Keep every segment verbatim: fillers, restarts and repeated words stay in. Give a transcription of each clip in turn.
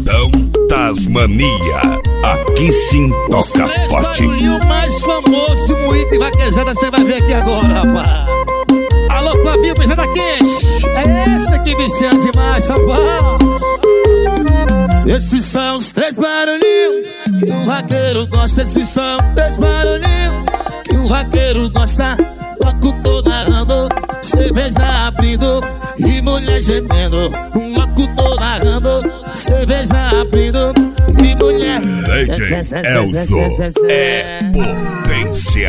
Leitão Tasmania, aqui sim toca forte. O mais famoso moído e vaquejada, você vai ver aqui agora, rapaz. Alô, Flavinho, beijada quente. É essa que vicia demais, rapaz. Esses são os três barulhinhos que o vaqueiro gosta. Esses são os três barulhinhos que o vaqueiro gosta. Locutor narrando, cerveja abrindo e mulher gemendo. Um locutor narrando, cerveja abrindo e mulher. Legend Elzo é potência.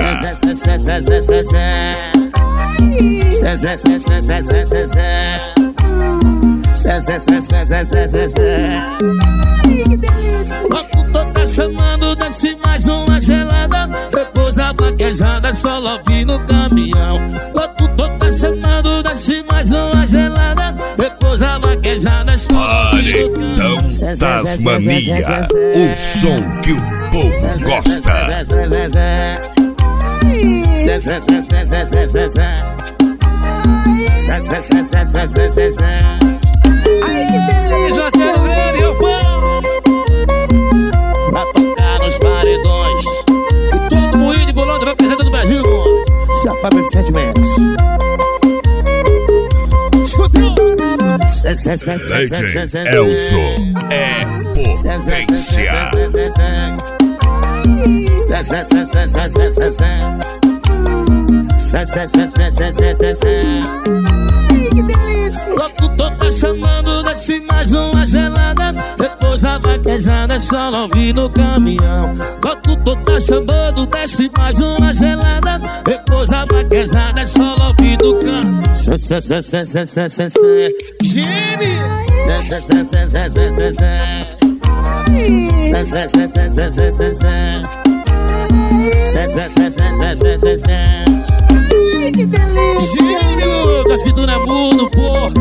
Locutor tá chamando, desce mais uma gelada. Depois a vaquejada, só love no caminhão. Locutor tá chamando, desce mais uma gelada. Depois a vaquejada, só love no caminhão. Leitão Tasmania, o som que o povo gosta. Ai, que delícia! Pra tocar nos paredões e todo moinho de bolão vai presente do Brasil, mano. Se a fábrica de sentimentos. Escutou! Legend Elzo é potência. Locutor tá chamando, desce mais uma gelada. Depois a vaquejada, só não vi no caminhão. Locutor tá chamando, desce mais uma gelada. Depois a vaquejada, só não vi no caminhão. Gêmeo! Que delícia! Gêmeo, acho que tu não é mudo, porra.